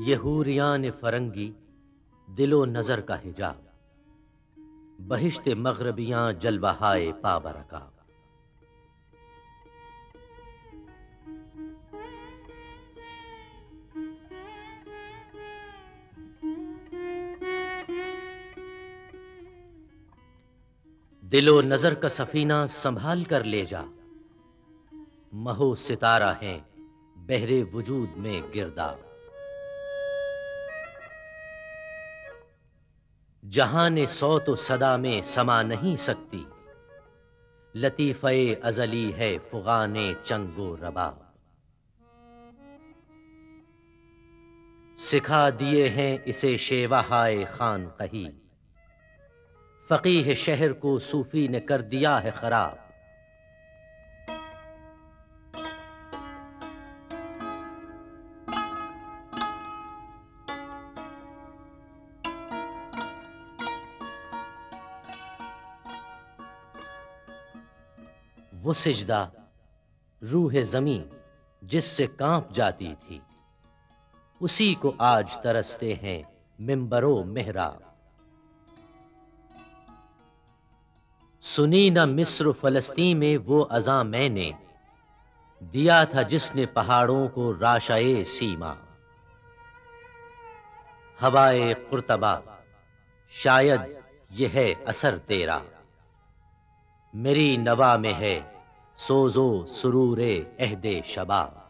ये हूरियान फरंगी दिलो नजर का हिजाब, बहिश्ते मग़रिबियाँ जलवाहाए पाबरका। दिलो नजर का सफीना संभाल कर ले जा, महो सितारा हैं बहरे वजूद में गिरदा। जहाने सौत सदा में समा नहीं सकती, लतीफ़े अज़ली है फ़ुग़ाने चंगो रबाब। सिखा दिए हैं इसे शेवाहाए खानक़ही, फ़क़ीह शहर को सूफ़ी ने कर दिया है खराब। वो सिजदा रूह ज़मीं जिससे कांप जाती थी, उसी को आज तरसते हैं मिंबरो मेहराब। सुनी न मिस्र फ़लस्तीन में वो अज़ां मैंने, दिया था जिसने पहाड़ों को राशाए सीमा। हवाए कुर्तबा शायद ये है असर तेरा, मेरी नवा में है सोज़ो सुरूरे अहदे शबाब।